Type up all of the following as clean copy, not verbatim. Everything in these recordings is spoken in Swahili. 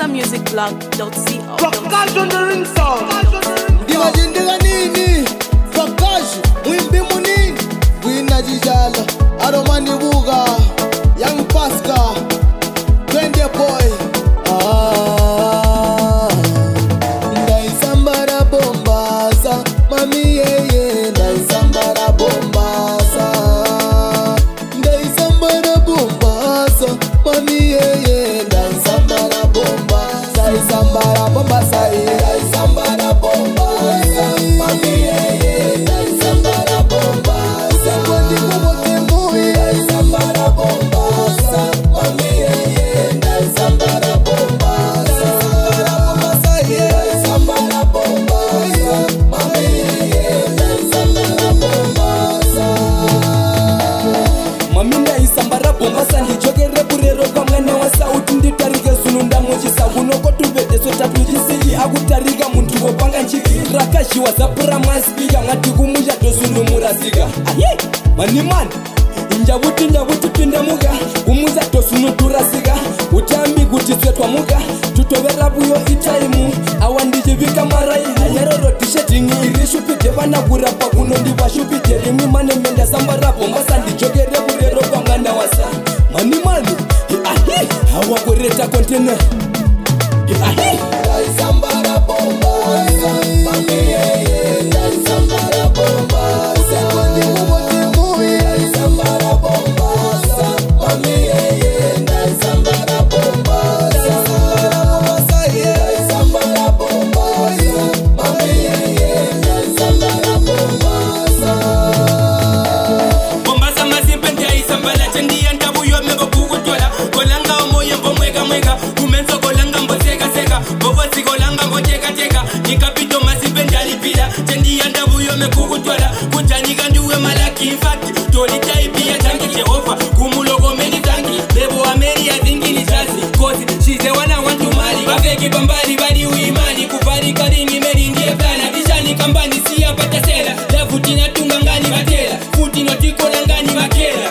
wasamusicblog.co. Prakash on the ring sound. Ndivajindika nini Prakash mwimbi munini Wina jijala Aromani buga Young Pascal Twende boy Ndaisambara bombasa Mami yeye Ndaisambara bombasa Ndaisambara bombasa Mami yeye Ndaisambara bombasa Ndaisambara bombasa Ndaisambara bombasa Mami yeye Ndaisambara bombasa Kwandi kubote mui Ndaisambara bombasa Mami yeye Ndaisambara bombasa Ndaisambara bombasa Mami yeye Ndaisambara bombasa Mami ndaisambara bombasa ndichokere kurero kwa mwana wa sauti nditarike sununda mochisa unoko tubete sota tujisiji akutarika muntu wopanga nchiki rakashi wazapura maspika ngati kumuja tosunu murasika aye mani njabuti pinde muga umuza tosunu turasika utambi kuti swetwa muga tutovera buyo itaimu awandijivika marai ayeroro tishetingi irishupite vana kurapa kuno ndivashupite rimwi mane menda sambara bombasa ndichokere kurero kwa mwana wasa mani ahi hawakureta kontena ahi Ndaisambara bombasa Mami yeye Ndaisambara bombasa Kwandi kubote mui Ndaisambara bombasa Mami yeye Ndaisambara bombasa Ndaisambara bombasa Mami yeye Ndaisambara bombasa Bombasa mazimpe ndaisambala chandia ndabuyo mego kukutola kolanga omoyo mbomweka mweka kumenzo kolanga mboseka seka bobosi kolanga mboteka teka nikapito mazimpe ndalipila chandia ndabuyo mekukutola kunjanika nduwe malaki infati toli taipia tangi Jehova kumulogo meni tangi bebo ameri ya zingini chazi kozi shize wana wantu mali wafeki pambali bali uimani kupari karini meri ndiye plana vishani kambani siya patasela lafuti na tunga ngani batela futi notikola ngani bakela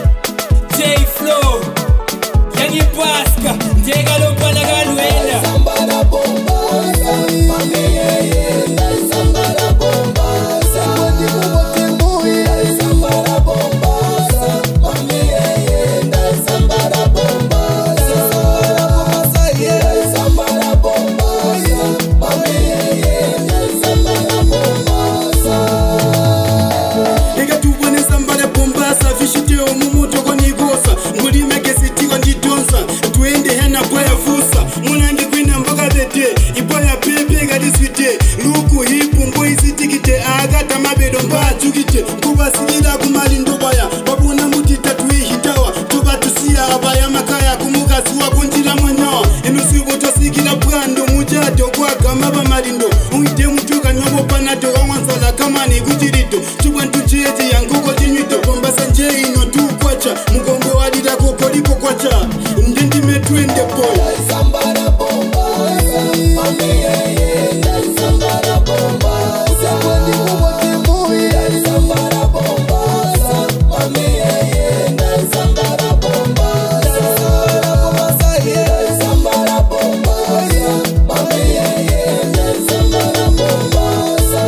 J-Flow Yani Pascal Ndega lompana galuela Ndaisambara bombasa Mami yeye Ndaisambara bombasa Kwandi kubote mui Ndaisambara bombasa Mami yeye Ndaisambara bombasa Ndaisambara bombasa Mami yeye Ndaisambara bombasa Ega tubone sambara bombasa Vishiteo mumuto kwa nigosa Ngulime kesitiwa ndidonsa Tuende hena boya fusa Munangi kwina mboga bete Iboya pepe gadiswite Luku hipu mboi sitikite Agata mabedo mba chukite Kuba silida kumali ndobaya Babuna mutita tuwe hitawa Tuba tusia abaya makaya Kumuka suwa kunjila mwanyawa Enusibo tosikila brando Mujado kwa gamaba malindo Uite mtuka nyobo panato Wawansala kama ni kuchirito Chubantu cheji yanguko jinyito Bombasa nje ino tu kwacha Mgongo wadida kokoliko kwacha Ndendi metwende boy Ndaisambara bombasa Mami yeye Ndaisambara bombasa Kwandi kubote mui Ndaisambara bombasa Mami yeye Ndaisambara bombasa Ndaisambara bombasa Mami yeye Ndaisambara bombasa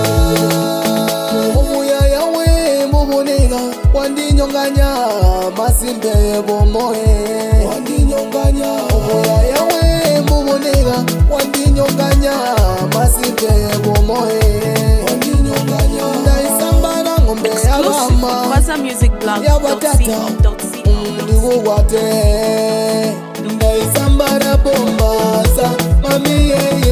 Mumuya yawe mubunega Wandinyonganya masimbe bomoe Wandinyonganya Mumuya yawe mubunega Wandinyonganya masimbe bomoe Wandinyonganya Ndaisambara ngombe ya mama wasamusicblog.co. Ndiwo wate Ndaisambara bombasa Mami yeye